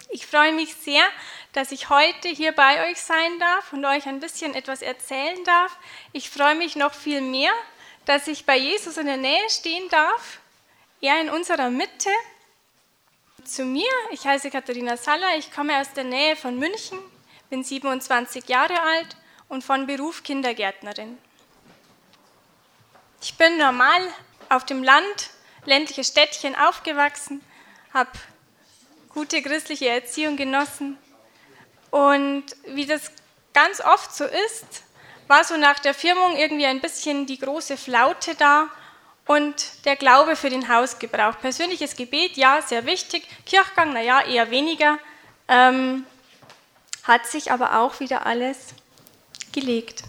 Ich freue mich sehr, dass ich heute hier bei euch sein darf und euch ein bisschen etwas erzählen darf. Ich freue mich noch viel mehr, dass ich bei Jesus in der Nähe stehen darf, er in unserer Mitte. Zu mir, ich heiße Katharina Saller, ich komme aus der Nähe von München, bin 27 Jahre alt und von Beruf Kindergärtnerin. Ich bin normal auf dem Land, ländliches Städtchen aufgewachsen, habe gute christliche Erziehung genossen und wie das ganz oft so ist, war so nach der Firmung irgendwie ein bisschen die große Flaute da und der Glaube für den Hausgebrauch. Persönliches Gebet, ja, sehr wichtig, Kirchgang, naja, eher weniger, hat sich aber auch wieder alles gelegt.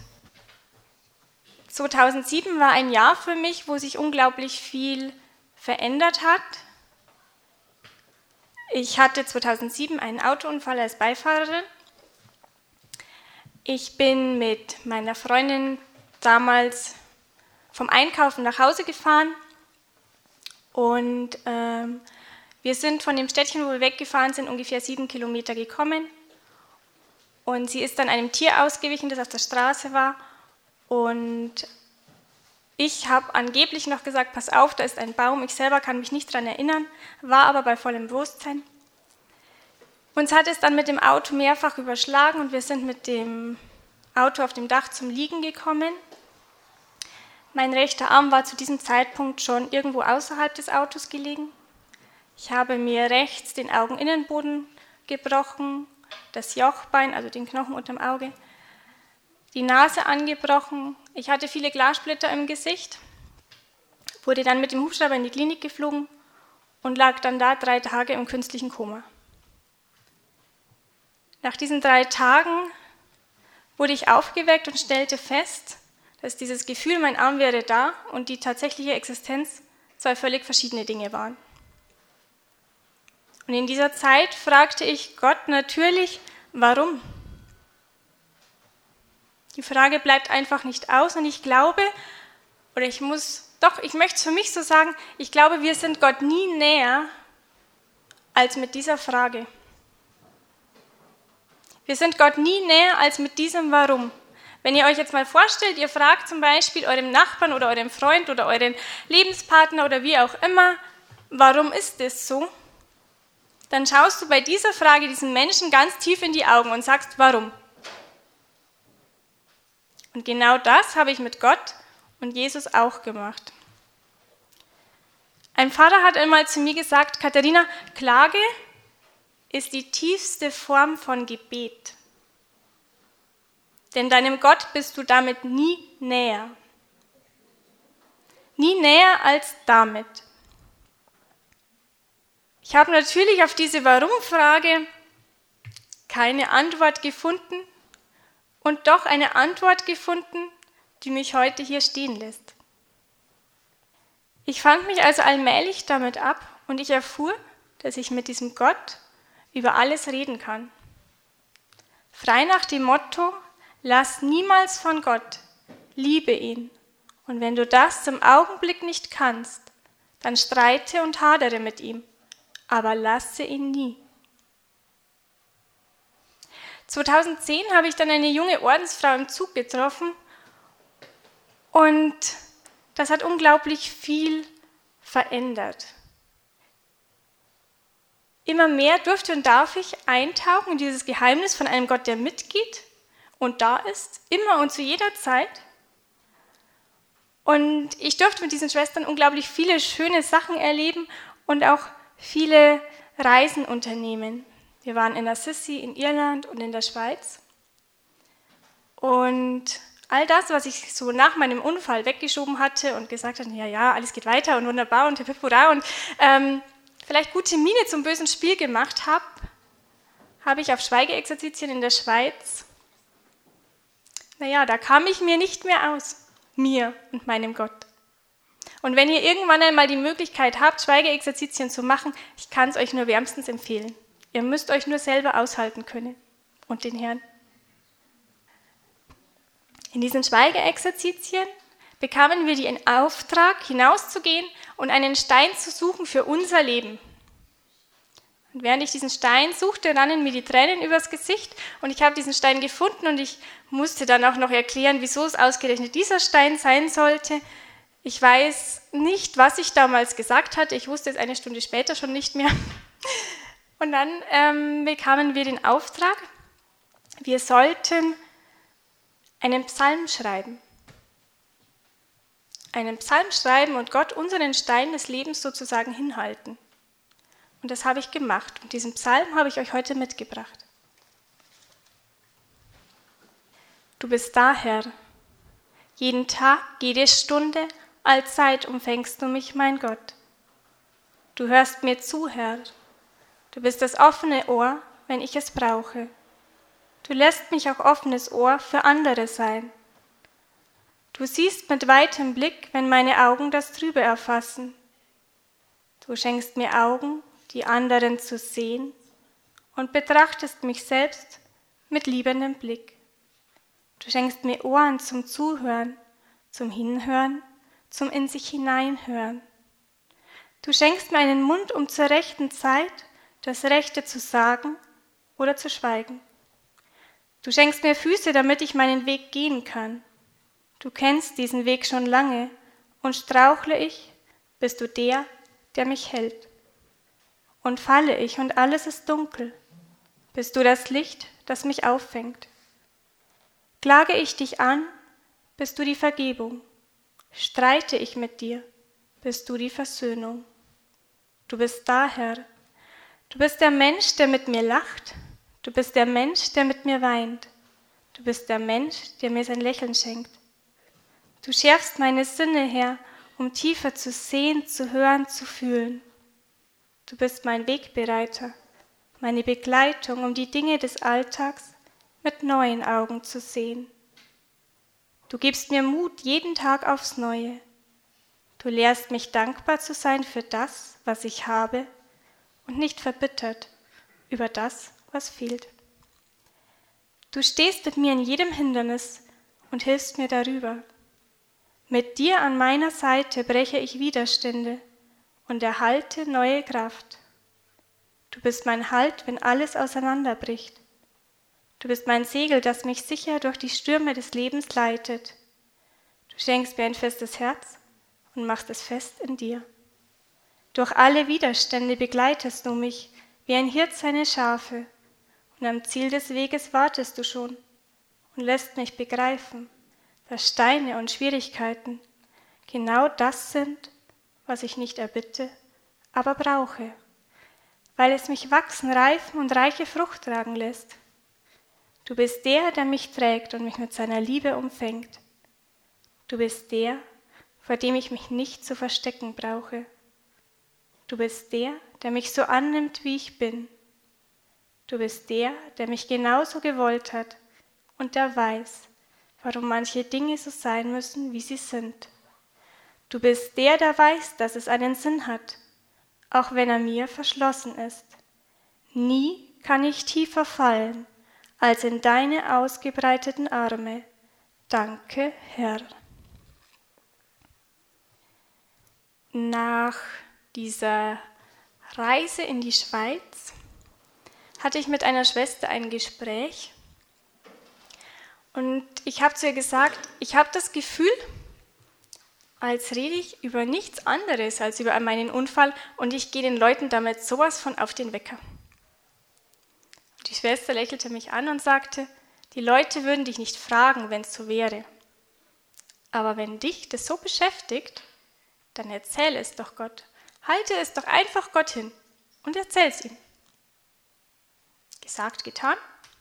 2007 war ein Jahr für mich, wo sich unglaublich viel verändert hat. Ich hatte 2007 einen Autounfall als Beifahrerin. Ich bin mit meiner Freundin damals vom Einkaufen nach Hause gefahren und wir sind von dem Städtchen, wo wir weggefahren sind, ungefähr 7 Kilometer gekommen und sie ist dann einem Tier ausgewichen, das auf der Straße war und ich habe angeblich noch gesagt, pass auf, da ist ein Baum. Ich selber kann mich nicht daran erinnern, war aber bei vollem Bewusstsein. Uns hat es dann mit dem Auto mehrfach überschlagen und wir sind mit dem Auto auf dem Dach zum Liegen gekommen. Mein rechter Arm war zu diesem Zeitpunkt schon irgendwo außerhalb des Autos gelegen. Ich habe mir rechts den Augeninnenboden gebrochen, das Jochbein, also den Knochen unterm Auge, die Nase angebrochen. Ich hatte viele Glassplitter im Gesicht, wurde dann mit dem Hubschrauber in die Klinik geflogen und lag dann da 3 Tage im künstlichen Koma. Nach diesen 3 Tagen wurde ich aufgeweckt und stellte fest, dass dieses Gefühl, mein Arm wäre da und die tatsächliche Existenz 2 völlig verschiedene Dinge waren. Und in dieser Zeit fragte ich Gott natürlich, warum? Die Frage bleibt einfach nicht aus und ich glaube, oder ich möchte es für mich so sagen, ich glaube, wir sind Gott nie näher als mit dieser Frage. Wir sind Gott nie näher als mit diesem Warum. Wenn ihr euch jetzt mal vorstellt, ihr fragt zum Beispiel eurem Nachbarn oder eurem Freund oder euren Lebenspartner oder wie auch immer, warum ist das so? Dann schaust du bei dieser Frage diesen Menschen ganz tief in die Augen und sagst, warum? Und genau das habe ich mit Gott und Jesus auch gemacht. Ein Pfarrer hat einmal zu mir gesagt, Katharina, Klage ist die tiefste Form von Gebet. Denn deinem Gott bist du damit nie näher. Nie näher als damit. Ich habe natürlich auf diese Warum-Frage keine Antwort gefunden und doch eine Antwort gefunden, die mich heute hier stehen lässt. Ich fand mich also allmählich damit ab und ich erfuhr, dass ich mit diesem Gott über alles reden kann. Frei nach dem Motto, lass niemals von Gott, liebe ihn. Und wenn du das zum Augenblick nicht kannst, dann streite und hadere mit ihm, aber lasse ihn nie. 2010 habe ich dann eine junge Ordensfrau im Zug getroffen und das hat unglaublich viel verändert. Immer mehr durfte und darf ich eintauchen in dieses Geheimnis von einem Gott, der mitgeht und da ist, immer und zu jeder Zeit. Und ich durfte mit diesen Schwestern unglaublich viele schöne Sachen erleben und auch viele Reisen unternehmen. Wir waren in Assisi, in Irland und in der Schweiz. Und all das, was ich so nach meinem Unfall weggeschoben hatte und gesagt hatte, ja, alles geht weiter und wunderbar und hurra und vielleicht gute Miene zum bösen Spiel gemacht habe ich auf Schweigeexerzitien in der Schweiz. Da kam ich mir nicht mehr aus, mir und meinem Gott. Und wenn ihr irgendwann einmal die Möglichkeit habt, Schweigeexerzitien zu machen, ich kann es euch nur wärmstens empfehlen. Ihr müsst euch nur selber aushalten können und den Herrn. In diesen Schweigeexerzitien bekamen wir den Auftrag, hinauszugehen und einen Stein zu suchen für unser Leben. Und während ich diesen Stein suchte, rannen mir die Tränen übers Gesicht und ich habe diesen Stein gefunden und ich musste dann auch noch erklären, wieso es ausgerechnet dieser Stein sein sollte. Ich weiß nicht, was ich damals gesagt hatte, ich wusste es eine Stunde später schon nicht mehr. Und dann bekamen wir den Auftrag, wir sollten einen Psalm schreiben. Einen Psalm schreiben und Gott unseren Stein des Lebens sozusagen hinhalten. Und das habe ich gemacht. Und diesen Psalm habe ich euch heute mitgebracht. Du bist da, Herr. Jeden Tag, jede Stunde, allzeit umfängst du mich, mein Gott. Du hörst mir zu, Herr. Du bist das offene Ohr, wenn ich es brauche. Du lässt mich auch offenes Ohr für andere sein. Du siehst mit weitem Blick, wenn meine Augen das Trübe erfassen. Du schenkst mir Augen, die anderen zu sehen, und betrachtest mich selbst mit liebendem Blick. Du schenkst mir Ohren zum Zuhören, zum Hinhören, zum in sich hineinhören. Du schenkst mir einen Mund, um zur rechten Zeit das Rechte zu sagen oder zu schweigen. Du schenkst mir Füße, damit ich meinen Weg gehen kann. Du kennst diesen Weg schon lange, und strauchle ich, bist du der, der mich hält. Und falle ich und alles ist dunkel, bist du das Licht, das mich auffängt. Klage ich dich an, bist du die Vergebung. Streite ich mit dir, bist du die Versöhnung. Du bist da, Herr. Du bist der Mensch, der mit mir lacht. Du bist der Mensch, der mit mir weint. Du bist der Mensch, der mir sein Lächeln schenkt. Du schärfst meine Sinne, Herr, um tiefer zu sehen, zu hören, zu fühlen. Du bist mein Wegbereiter, meine Begleitung, um die Dinge des Alltags mit neuen Augen zu sehen. Du gibst mir Mut jeden Tag aufs Neue. Du lehrst mich, dankbar zu sein für das, was ich habe, und nicht verbittert über das, was fehlt. Du stehst mit mir in jedem Hindernis und hilfst mir darüber. Mit dir an meiner Seite breche ich Widerstände und erhalte neue Kraft. Du bist mein Halt, wenn alles auseinanderbricht. Du bist mein Segel, das mich sicher durch die Stürme des Lebens leitet. Du schenkst mir ein festes Herz und machst es fest in dir. Durch alle Widerstände begleitest du mich, wie ein Hirt seine Schafe, und am Ziel des Weges wartest du schon und lässt mich begreifen, dass Steine und Schwierigkeiten genau das sind, was ich nicht erbitte, aber brauche, weil es mich wachsen, reifen und reiche Frucht tragen lässt. Du bist der, der mich trägt und mich mit seiner Liebe umfängt. Du bist der, vor dem ich mich nicht zu verstecken brauche. Du bist der, der mich so annimmt, wie ich bin. Du bist der, der mich genauso gewollt hat und der weiß, warum manche Dinge so sein müssen, wie sie sind. Du bist der, der weiß, dass es einen Sinn hat, auch wenn er mir verschlossen ist. Nie kann ich tiefer fallen, als in deine ausgebreiteten Arme. Danke, Herr. Nach dieser Reise in die Schweiz hatte ich mit einer Schwester ein Gespräch und ich habe zu ihr gesagt, ich habe das Gefühl, als rede ich über nichts anderes als über meinen Unfall und ich gehe den Leuten damit sowas von auf den Wecker. Die Schwester lächelte mich an und sagte, die Leute würden dich nicht fragen, wenn es so wäre. Aber wenn dich das so beschäftigt, dann erzähl es doch Gott. Halte es doch einfach Gott hin und erzähl es ihm. Gesagt, getan.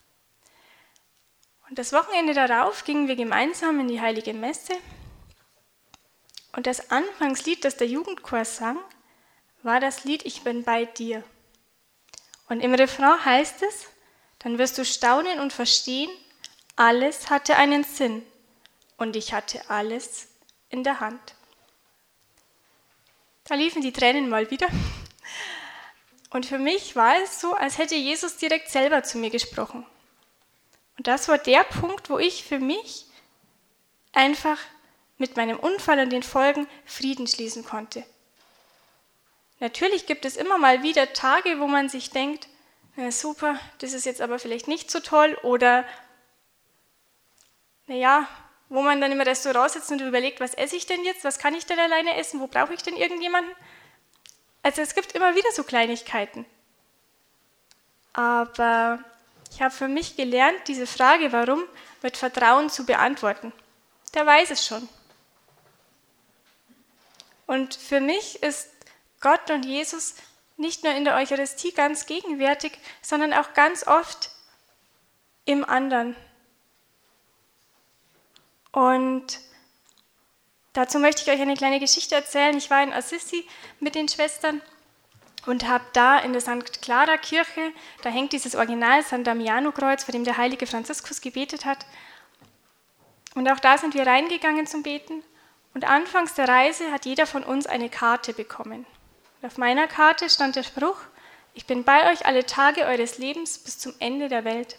Und das Wochenende darauf gingen wir gemeinsam in die Heilige Messe. Und das Anfangslied, das der Jugendchor sang, war das Lied Ich bin bei dir. Und im Refrain heißt es, dann wirst du staunen und verstehen, alles hatte einen Sinn und ich hatte alles in der Hand. Da liefen die Tränen mal wieder. Und für mich war es so, als hätte Jesus direkt selber zu mir gesprochen. Und das war der Punkt, wo ich für mich einfach mit meinem Unfall und den Folgen Frieden schließen konnte. natürlich gibt es immer mal wieder Tage, wo man sich denkt, na super, das ist jetzt aber vielleicht nicht so toll oder naja, wo man dann im Restaurant sitzt und überlegt, was esse ich denn jetzt, was kann ich denn alleine essen, wo brauche ich denn irgendjemanden? Also es gibt immer wieder so Kleinigkeiten. Aber ich habe für mich gelernt, diese Frage, warum, mit Vertrauen zu beantworten. Der weiß es schon. Und für mich ist Gott und Jesus nicht nur in der Eucharistie ganz gegenwärtig, sondern auch ganz oft im anderen. Und dazu möchte ich euch eine kleine Geschichte erzählen. Ich war in Assisi mit den Schwestern und habe da in der St. Clara Kirche, da hängt dieses Original San Damiano-Kreuz, vor dem der heilige Franziskus gebetet hat. Und auch da sind wir reingegangen zum Beten. Und anfangs der Reise hat jeder von uns eine Karte bekommen. Und auf meiner Karte stand der Spruch: Ich bin bei euch alle Tage eures Lebens bis zum Ende der Welt.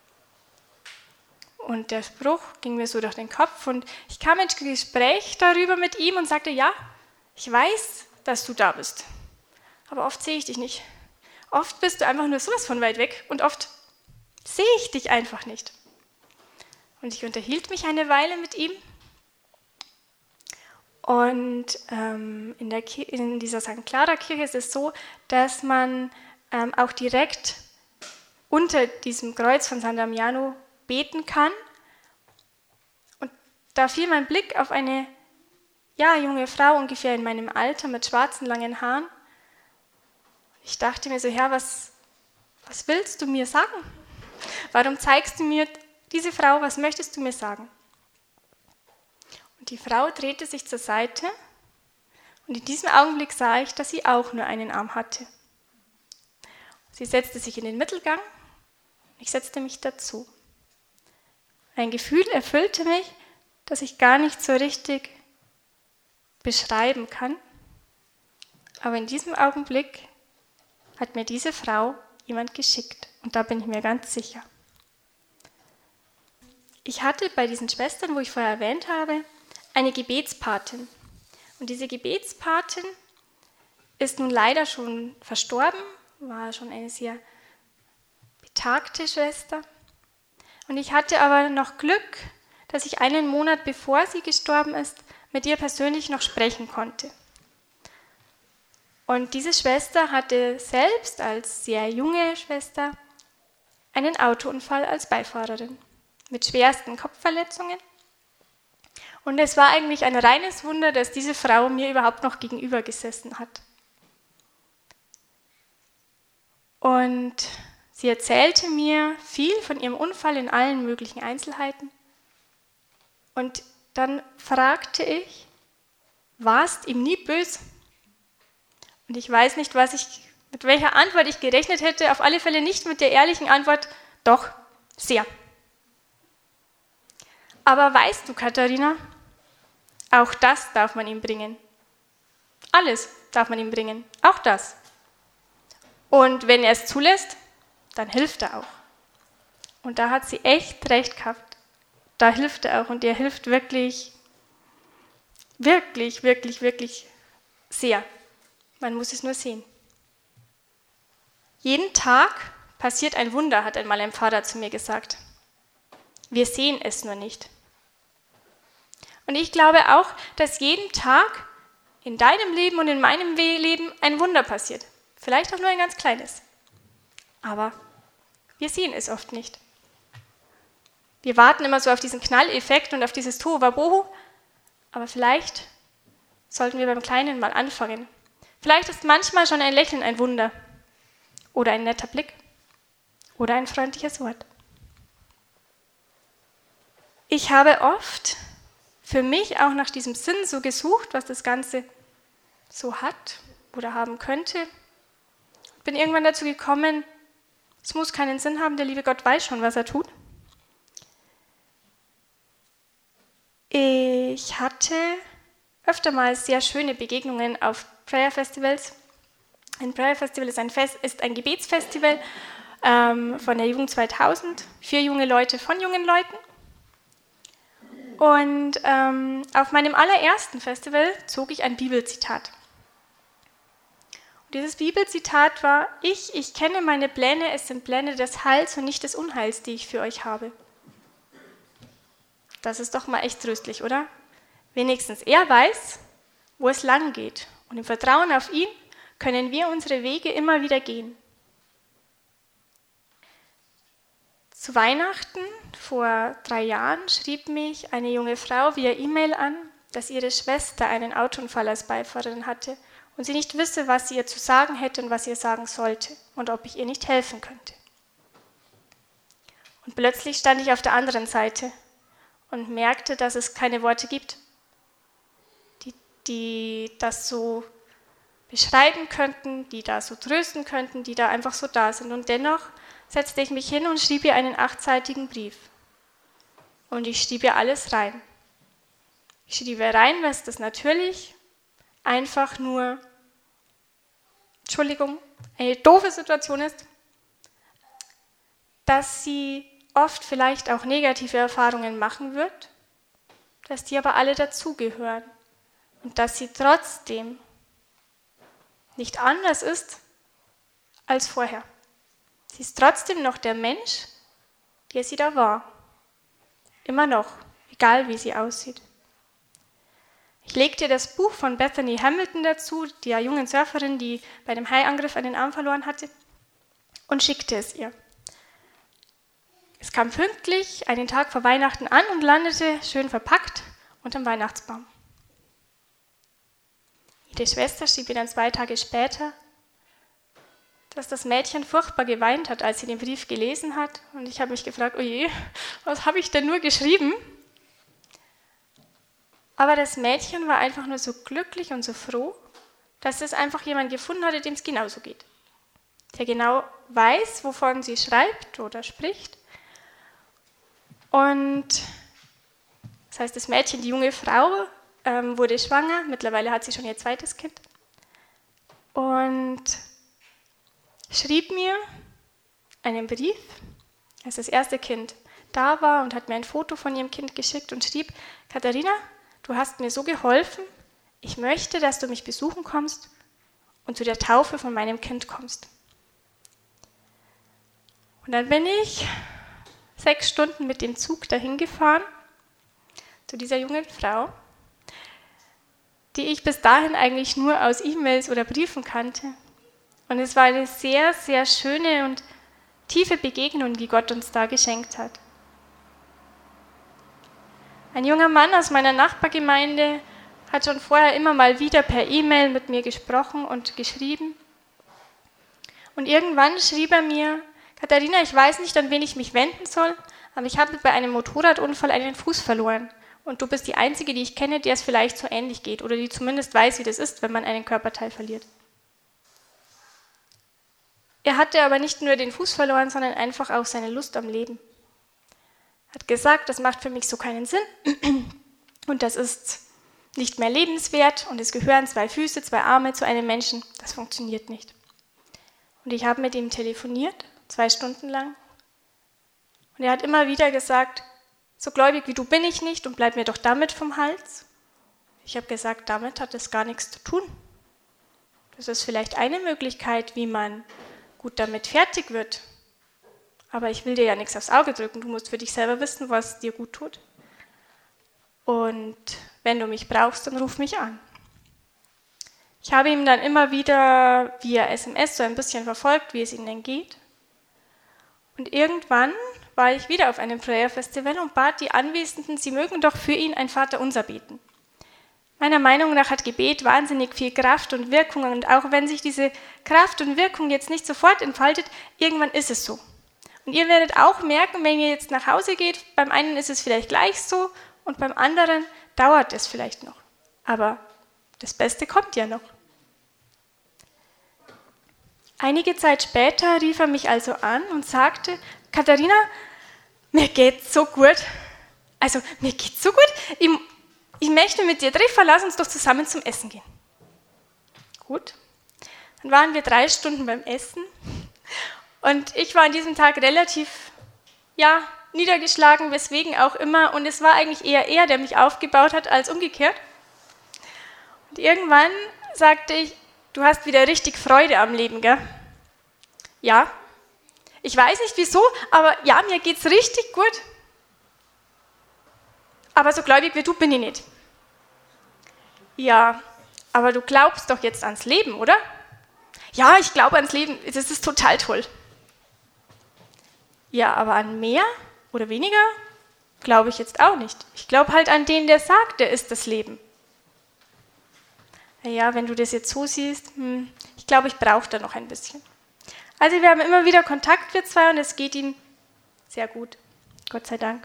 Und der Spruch ging mir so durch den Kopf und ich kam ins Gespräch darüber mit ihm und sagte, ja, ich weiß, dass du da bist, aber oft sehe ich dich nicht. Oft bist du einfach nur sowas von weit weg und oft sehe ich dich einfach nicht. Und ich unterhielt mich eine Weile mit ihm und in dieser St. Clara Kirche ist es so, dass man auch direkt unter diesem Kreuz von San Damiano beten kann. Und da fiel mein Blick auf eine junge Frau, ungefähr in meinem Alter, mit schwarzen, langen Haaren. Ich dachte mir so, Herr, was willst du mir sagen? Warum zeigst du mir diese Frau, was möchtest du mir sagen? Und die Frau drehte sich zur Seite und in diesem Augenblick sah ich, dass sie auch nur einen Arm hatte. Sie setzte sich in den Mittelgang, ich setzte mich dazu. Ein Gefühl erfüllte mich, das ich gar nicht so richtig beschreiben kann. Aber in diesem Augenblick hat mir diese Frau jemand geschickt. Und da bin ich mir ganz sicher. Ich hatte bei diesen Schwestern, wo ich vorher erwähnt habe, eine Gebetspatin. Und diese Gebetspatin ist nun leider schon verstorben, war schon eine sehr betagte Schwester. Und ich hatte aber noch Glück, dass ich einen Monat bevor sie gestorben ist, mit ihr persönlich noch sprechen konnte. Und diese Schwester hatte selbst als sehr junge Schwester einen Autounfall als Beifahrerin mit schwersten Kopfverletzungen. Und es war eigentlich ein reines Wunder, dass diese Frau mir überhaupt noch gegenüber gesessen hat. Und sie erzählte mir viel von ihrem Unfall in allen möglichen Einzelheiten. Und dann fragte ich, warst ihm nie böse? Und ich weiß nicht, mit welcher Antwort ich gerechnet hätte, auf alle Fälle nicht mit der ehrlichen Antwort, doch, sehr. Aber weißt du, Katharina, auch das darf man ihm bringen. Alles darf man ihm bringen, auch das. Und wenn er es zulässt, dann hilft er auch. Und da hat sie echt recht gehabt. Da hilft er auch und er hilft wirklich, wirklich, wirklich, wirklich sehr. Man muss es nur sehen. Jeden Tag passiert ein Wunder, hat einmal ein Pfarrer zu mir gesagt. Wir sehen es nur nicht. Und ich glaube auch, dass jeden Tag in deinem Leben und in meinem Leben ein Wunder passiert. Vielleicht auch nur ein ganz kleines. Aber wir sehen es oft nicht. Wir warten immer so auf diesen Knalleffekt und auf dieses Tohuwabohu, aber vielleicht sollten wir beim Kleinen mal anfangen. Vielleicht ist manchmal schon ein Lächeln ein Wunder oder ein netter Blick oder ein freundliches Wort. Ich habe oft für mich auch nach diesem Sinn so gesucht, was das Ganze so hat oder haben könnte. Bin irgendwann dazu gekommen, es muss keinen Sinn haben, der liebe Gott weiß schon, was er tut. Ich hatte öftermals sehr schöne Begegnungen auf Prayer Festivals. Ein Prayer Festival ist ein Gebetsfestival von der Jugend 2000 für junge Leute von jungen Leuten. Und auf meinem allerersten Festival zog ich ein Bibelzitat. Und dieses Bibelzitat war: Ich kenne meine Pläne, es sind Pläne des Heils und nicht des Unheils, die ich für euch habe. Das ist doch mal echt tröstlich, oder? Wenigstens er weiß, wo es lang geht. Und im Vertrauen auf ihn können wir unsere Wege immer wieder gehen. Zu Weihnachten vor 3 Jahren schrieb mich eine junge Frau via E-Mail an, dass ihre Schwester einen Autounfall als Beifahrerin hatte und sie nicht wisse, was sie ihr zu sagen hätte und was sie ihr sagen sollte und ob ich ihr nicht helfen könnte. Und plötzlich stand ich auf der anderen Seite und merkte, dass es keine Worte gibt, die das so beschreiben könnten, die da so trösten könnten, die da einfach so da sind. Und dennoch setzte ich mich hin und schrieb ihr einen 8-seitigen Brief. Und ich schrieb ihr alles rein. Ich schrieb ihr rein, dass das natürlich einfach nur, eine doofe Situation ist, dass sie oft vielleicht auch negative Erfahrungen machen wird, dass die aber alle dazugehören und dass sie trotzdem nicht anders ist als vorher. Sie ist trotzdem noch der Mensch, der sie da war. Immer noch, egal wie sie aussieht. Ich legte das Buch von Bethany Hamilton dazu, der jungen Surferin, die bei dem Haiangriff einen Arm verloren hatte, und schickte es ihr. Es kam pünktlich einen Tag vor Weihnachten an und landete schön verpackt unterm Weihnachtsbaum. Ihre Schwester schrieb ihr dann 2 Tage später, dass das Mädchen furchtbar geweint hat, als sie den Brief gelesen hat. Und ich habe mich gefragt, oh je, was habe ich denn nur geschrieben? Aber das Mädchen war einfach nur so glücklich und so froh, dass es einfach jemand gefunden hatte, dem es genauso geht. Der genau weiß, wovon sie schreibt oder spricht. Und das heißt, das Mädchen, die junge Frau, wurde schwanger. Mittlerweile hat sie schon ihr 2. Kind. Und schrieb mir einen Brief, als das erste Kind da war, und hat mir ein Foto von ihrem Kind geschickt und schrieb: Katharina, du hast mir so geholfen, ich möchte, dass du mich besuchen kommst und zu der Taufe von meinem Kind kommst. Und dann bin ich 6 Stunden mit dem Zug dahin gefahren, zu dieser jungen Frau, die ich bis dahin eigentlich nur aus E-Mails oder Briefen kannte. Und es war eine sehr, sehr schöne und tiefe Begegnung, die Gott uns da geschenkt hat. Ein junger Mann aus meiner Nachbargemeinde hat schon vorher immer mal wieder per E-Mail mit mir gesprochen und geschrieben. Und irgendwann schrieb er mir: Katharina, ich weiß nicht, an wen ich mich wenden soll, aber ich habe bei einem Motorradunfall einen Fuß verloren. Und du bist die Einzige, die ich kenne, der es vielleicht so ähnlich geht oder die zumindest weiß, wie das ist, wenn man einen Körperteil verliert. Er hatte aber nicht nur den Fuß verloren, sondern einfach auch seine Lust am Leben. Er hat gesagt, das macht für mich so keinen Sinn und das ist nicht mehr lebenswert und es gehören 2 Füße, 2 Arme zu einem Menschen. Das funktioniert nicht. Und ich habe mit ihm telefoniert, 2 Stunden lang. Und er hat immer wieder gesagt: So gläubig wie du bin ich nicht und bleib mir doch damit vom Hals. Ich habe gesagt, damit hat es gar nichts zu tun. Das ist vielleicht eine Möglichkeit, wie man gut damit fertig wird. Aber ich will dir ja nichts aufs Auge drücken. Du musst für dich selber wissen, was dir gut tut. Und wenn du mich brauchst, dann ruf mich an. Ich habe ihm dann immer wieder via SMS so ein bisschen verfolgt, wie es ihm denn geht. Und irgendwann war ich wieder auf einem Prayer Festival und bat die Anwesenden, sie mögen doch für ihn ein Vaterunser beten. Meiner Meinung nach hat Gebet wahnsinnig viel Kraft und Wirkung, und auch wenn sich diese Kraft und Wirkung jetzt nicht sofort entfaltet, irgendwann ist es so. Und ihr werdet auch merken, wenn ihr jetzt nach Hause geht, beim einen ist es vielleicht gleich so und beim anderen dauert es vielleicht noch. Aber das Beste kommt ja noch. Einige Zeit später rief er mich also an und sagte: Katharina, mir geht's so gut. Also, mir geht's so gut. Ich möchte mit dir treffen, lass uns doch zusammen zum Essen gehen. Gut. Dann waren wir 3 Stunden beim Essen. Und ich war an diesem Tag relativ, niedergeschlagen, weswegen auch immer. Und es war eigentlich eher er, der mich aufgebaut hat, als umgekehrt. Und irgendwann sagte ich: Du hast wieder richtig Freude am Leben, gell? Ja. Ich weiß nicht wieso, aber ja, mir geht's richtig gut. Aber so gläubig wie du bin ich nicht. Ja, aber du glaubst doch jetzt ans Leben, oder? Ja, ich glaube ans Leben, das ist total toll. Ja, aber an mehr oder weniger glaube ich jetzt auch nicht. Ich glaube halt an den, der sagt, der ist das Leben. Naja, wenn du das jetzt so siehst, ich glaube, ich brauche da noch ein bisschen. Also wir haben immer wieder Kontakt, wir zwei, und es geht ihm sehr gut. Gott sei Dank.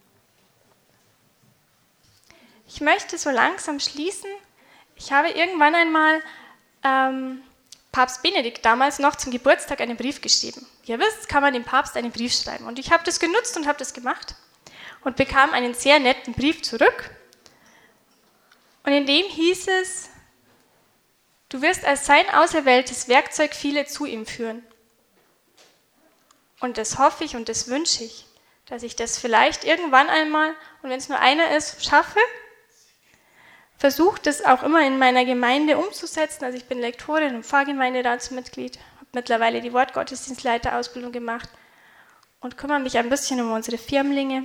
Ich möchte so langsam schließen. Ich habe irgendwann einmal Papst Benedikt damals noch zum Geburtstag einen Brief geschrieben. Ihr wisst, kann man dem Papst einen Brief schreiben. Und ich habe das genutzt und habe das gemacht und bekam einen sehr netten Brief zurück. Und in dem hieß es: Du wirst als sein auserwähltes Werkzeug viele zu ihm führen. Und das hoffe ich und das wünsche ich, dass ich das vielleicht irgendwann einmal, und wenn es nur einer ist, schaffe. Versuche das auch immer in meiner Gemeinde umzusetzen. Also ich bin Lektorin und Pfarrgemeinderatsmitglied, habe mittlerweile die Wortgottesdienstleiterausbildung gemacht und kümmere mich ein bisschen um unsere Firmlinge.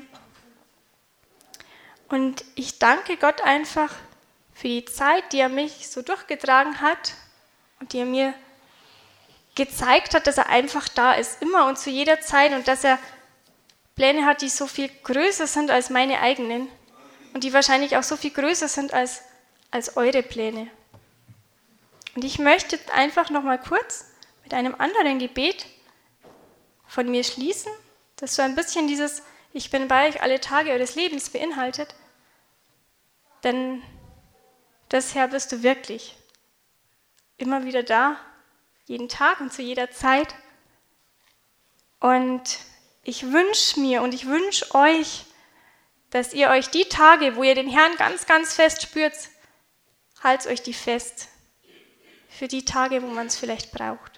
Und ich danke Gott einfach für die Zeit, die er mich so durchgetragen hat und die er mir gezeigt hat, dass er einfach da ist, immer und zu jeder Zeit, und dass er Pläne hat, die so viel größer sind als meine eigenen und die wahrscheinlich auch so viel größer sind als eure Pläne. Und ich möchte einfach noch mal kurz mit einem anderen Gebet von mir schließen, das so ein bisschen dieses Ich bin bei euch alle Tage eures Lebens beinhaltet. Denn das, Herr, bist du wirklich immer wieder da, jeden Tag und zu jeder Zeit. Und ich wünsche mir und ich wünsche euch, dass ihr euch die Tage, wo ihr den Herrn ganz, ganz fest spürt, haltet euch die fest für die Tage, wo man es vielleicht braucht.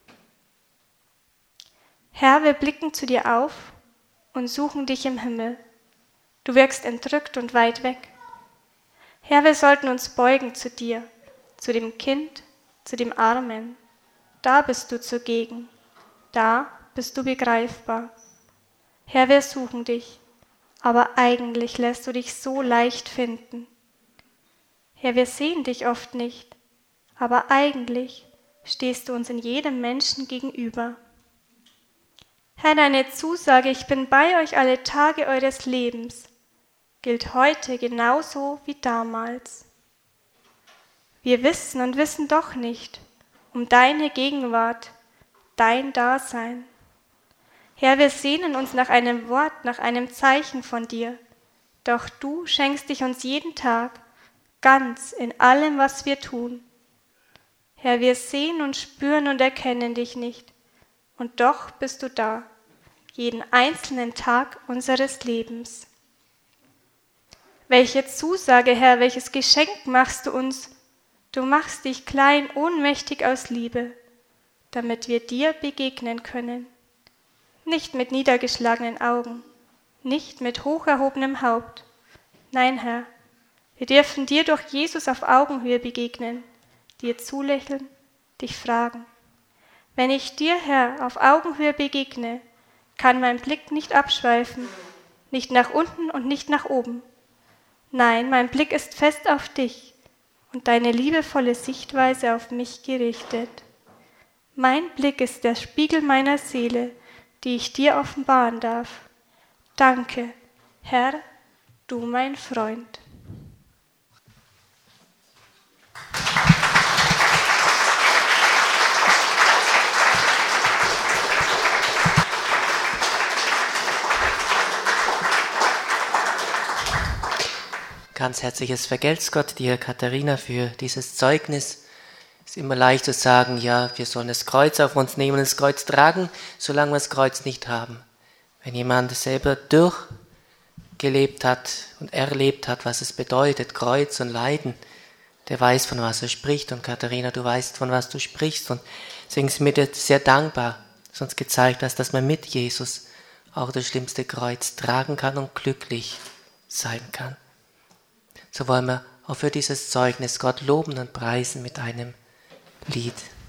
Herr, wir blicken zu dir auf und suchen dich im Himmel. Du wirkst entrückt und weit weg. Herr, wir sollten uns beugen zu dir, zu dem Kind, zu dem Armen. Da bist du zugegen, da bist du begreifbar. Herr, wir suchen dich, aber eigentlich lässt du dich so leicht finden. Herr, wir sehen dich oft nicht, aber eigentlich stehst du uns in jedem Menschen gegenüber. Herr, deine Zusage, ich bin bei euch alle Tage eures Lebens, gilt heute genauso wie damals. Wir wissen und wissen doch nicht um deine Gegenwart, dein Dasein. Herr, wir sehnen uns nach einem Wort, nach einem Zeichen von dir, doch du schenkst dich uns jeden Tag, ganz in allem, was wir tun. Herr, wir sehen und spüren und erkennen dich nicht, und doch bist du da, jeden einzelnen Tag unseres Lebens. Welche Zusage, Herr, welches Geschenk machst du uns? Du machst dich klein, ohnmächtig aus Liebe, damit wir dir begegnen können. Nicht mit niedergeschlagenen Augen, nicht mit hoch erhobenem Haupt. Nein, Herr, wir dürfen dir durch Jesus auf Augenhöhe begegnen, dir zulächeln, dich fragen. Wenn ich dir, Herr, auf Augenhöhe begegne, kann mein Blick nicht abschweifen, nicht nach unten und nicht nach oben. Nein, mein Blick ist fest auf dich und deine liebevolle Sichtweise auf mich gerichtet. Mein Blick ist der Spiegel meiner Seele, die ich dir offenbaren darf. Danke, Herr, du mein Freund. Ganz herzliches Vergelt's Gott dir, Katharina, für dieses Zeugnis. Es ist immer leicht zu sagen, ja, wir sollen das Kreuz auf uns nehmen und das Kreuz tragen, solange wir das Kreuz nicht haben. Wenn jemand selber durchgelebt hat und erlebt hat, was es bedeutet, Kreuz und Leiden, der weiß, von was er spricht. Und Katharina, du weißt, von was du sprichst. Und deswegen sind wir dir sehr dankbar, dass du uns gezeigt hast, dass man mit Jesus auch das schlimmste Kreuz tragen kann und glücklich sein kann. So wollen wir auch für dieses Zeugnis Gott loben und preisen mit einem Lied.